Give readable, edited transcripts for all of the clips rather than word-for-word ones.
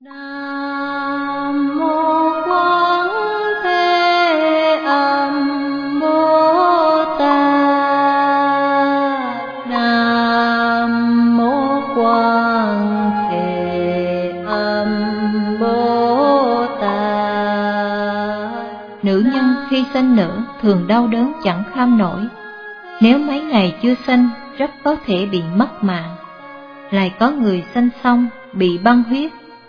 Nam mô Quán Thế Âm Bồ Tát. Nam mô Quán Thế Âm Bồ Tát. Nữ nhân khi sanh nở thường đau đớn chẳng kham nổi. Nếu mấy ngày chưa sanh rất có thể bị mất mạng. Lại có người sanh xong bị băng huyết,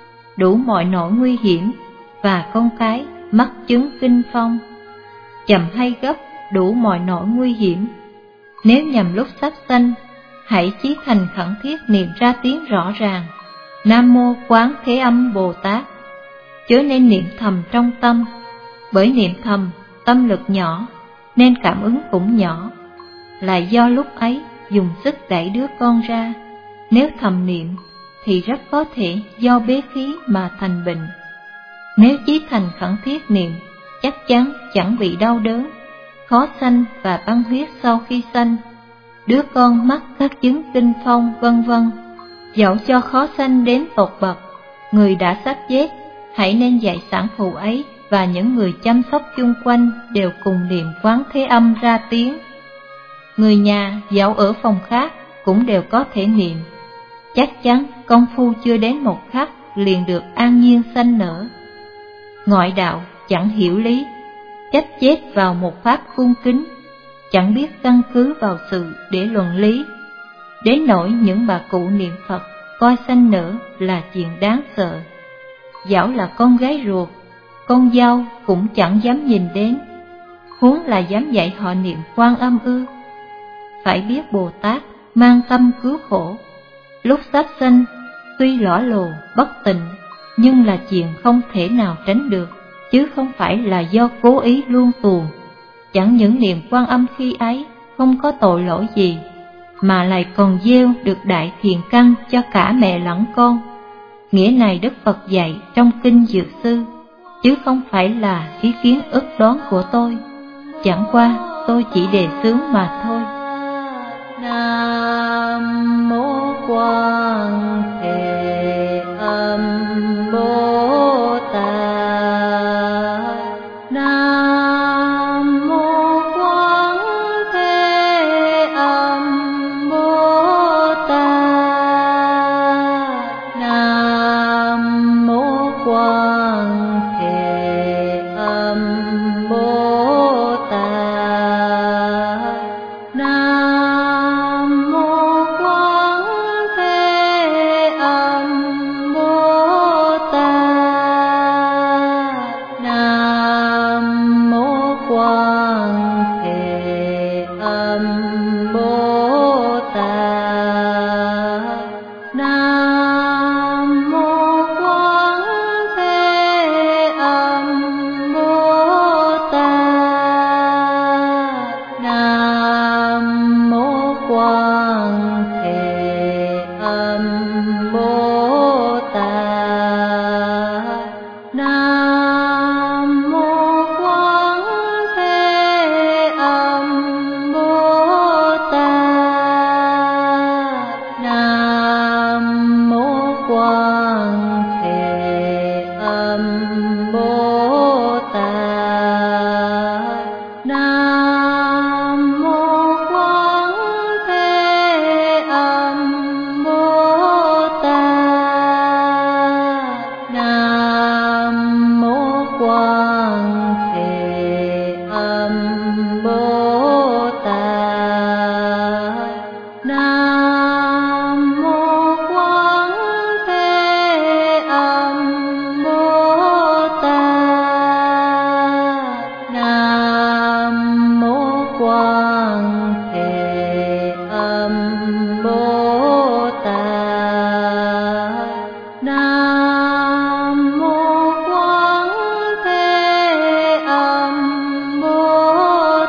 đủ mọi nỗi nguy hiểm, và con cái mắc chứng kinh phong, chậm hay gấp đủ mọi nỗi nguy hiểm. Nếu nhằm lúc sắp sanh, hãy chí thành khẩn thiết niệm ra tiếng rõ ràng: Nam mô Quán Thế Âm Bồ Tát. Chớ nên niệm thầm trong tâm, bởi niệm thầm tâm lực nhỏ nên cảm ứng cũng nhỏ. Lại do lúc ấy dùng sức đẩy đứa con ra, nếu thầm niệm thì rất có thể do bế khí mà thành bệnh. Nếu chí thành khẩn thiết niệm, chắc chắn chẳng bị đau đớn, khó sanh và băng huyết sau khi sanh. Đứa con mắc các chứng kinh phong vân vân, dẫu cho khó sanh đến tột bậc, người đã sắp chết, hãy nên dạy sản phụ ấy và những người chăm sóc chung quanh đều cùng niệm Quán Thế Âm ra tiếng. Người nhà dẫu ở phòng khác cũng đều có thể niệm. Chắc chắn công phu chưa đến một khắc liền được an nhiên sanh nở. Ngoại đạo chẳng hiểu lý, chấp chết vào một pháp cung kính, chẳng biết căn cứ vào sự để luận lý. Đến nỗi những bà cụ niệm Phật coi sanh nở là chuyện đáng sợ. Dẫu là con gái ruột, con dâu cũng chẳng dám nhìn đến, huống là dám dạy họ niệm Quan Âm ư. Phải biết Bồ Tát mang tâm cứu khổ, lúc sắp sanh tuy lõa lồ bất tịnh, nhưng là chuyện không thể nào tránh được, chứ không phải là do cố ý luông tuồng. Chẳng những niệm Quan Âm khi ấy không có tội lỗi gì, mà lại còn gieo được đại thiện căn cho cả mẹ lẫn con. Nghĩa này Đức Phật dạy trong Kinh Dược Sư, chứ không phải là ý kiến ức đoán của tôi. Chẳng qua tôi chỉ đề xướng mà thôi. Nam mô Quán Thế Âm Bồ Tát. Nam mô Quán Thế Âm Bồ Tát. Nam mô Quán Thế Âm Bồ Tát. Nam mô Quán Thế Âm Bồ Tát. Nam mô Quán Thế Âm Bồ Tát. Nam mô Quán Thế Âm Bồ Tát. Nam mô Quán Thế Âm Bồ Tát. Nam mô Quán Thế Âm Bồ Tát. Nam mô Quán Thế Âm Bồ Tát. Nam mô Quán Thế Âm Bồ Tát. Nam mô Quán Thế Âm Bồ Tát. Nam mô Quán Thế Âm Bồ Tát. Nam mô Quán Thế Âm Bồ Tát. Nam mô Quán Thế Âm Bồ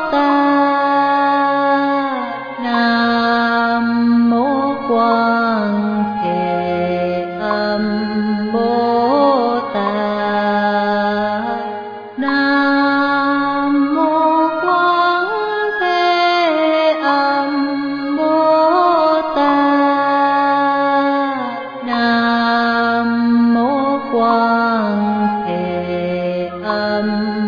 Tát. Nam mô Quán Thế Âm Bồ Tát. Nam mô Quán Thế Âm Bồ Âm